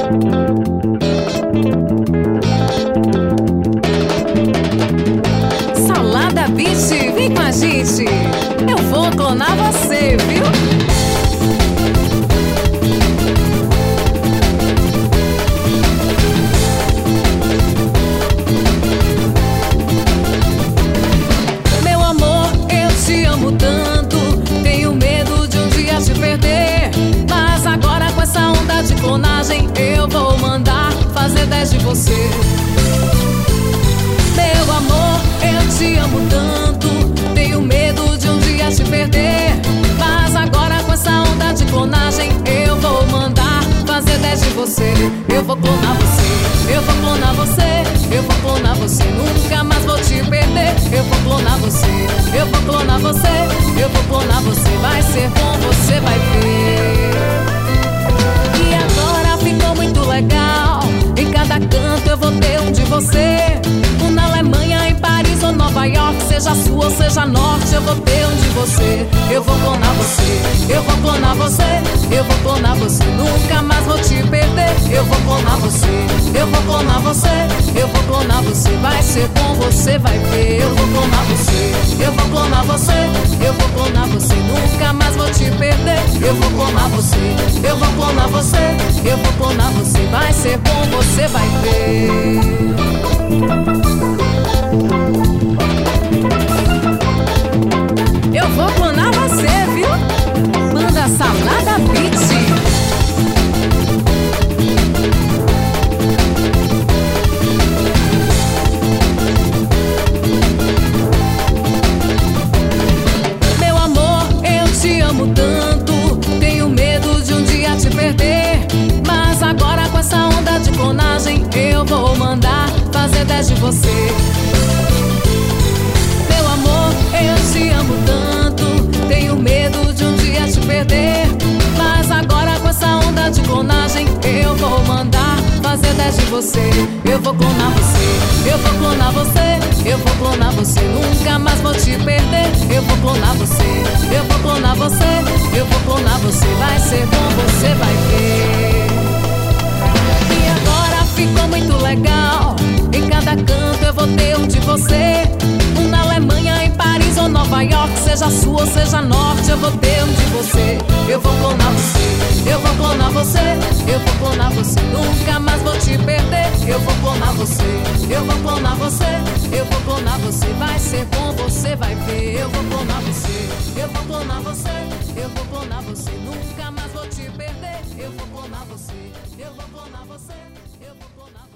Salada Beach, vem com a gente. Eu vou clonar você, viu? Meu amor, eu te amo tanto. Tenho medo de um dia te perder. Mas agora com essa onda de clonagem eu vou mandar fazer 10 de você. Meu amor, eu te amo tanto. Tenho medo de um dia te perder. Mas agora com essa onda de clonagem eu vou mandar fazer 10 de você. Eu vou clonar você, eu vou clonar você, eu vou clonar você, nunca mais vou te perder. Eu vou clonar você, eu vou clonar você, eu vou clonar você. Vai ser bom, você vai ver. E agora ficou muito legal. Em cada canto eu vou ter um de você. Um na Alemanha, em Paris ou Nova York. Seja sul ou seja norte, eu vou ter um de você. Eu vou clonar você, eu vou clonar você, eu vou clonar você, nunca mais vou te perder. Eu vou clonar você, eu vou clonar você, eu vou clonar você. Vai ser bom, você vai ver. Eu vou clonar você, eu vou clonar você, eu vou clonar você, nunca mais vou te perder. Eu vou clonar você, eu vou clonar você, eu vou clonar você. Vai ser bom, você vai ver. Eu vou clonar você, viu? Manda Salada Beach. Meu amor, eu te amo tanto. Tenho medo de um dia te perder. Mas agora com essa onda de clonagem eu vou mandar fazer 10 de você. Meu amor, eu te amo tanto. Tenho medo de um dia te perder. Mas agora com essa onda de clonagem eu vou mandar fazer 10 de você. Eu vou clonar você, eu vou clonar você, eu vou clonar você, nunca mais vou te perder. Eu vou clonar você, eu vou clonar você, eu vou clonar você. Vai ser bom, você vai ver. E agora ficou muito legal. Em cada canto eu vou ter um de você. Um na Alemanha, em Paris ou Nova York. Seja sul ou seja norte, eu vou ter um de você. Eu vou clonar você, eu vou clonar você, eu vou clonar você, nunca mais vou te perder. Eu vou clonar você, eu vou clonar você, eu vou clonar você. Vai ser bom, você vai ver. Eu vou clonar você, eu vou clonar você, eu vou clonar você, nunca mais vou te perder. Eu vou clonar você, eu vou clonar você, eu vou clonar você.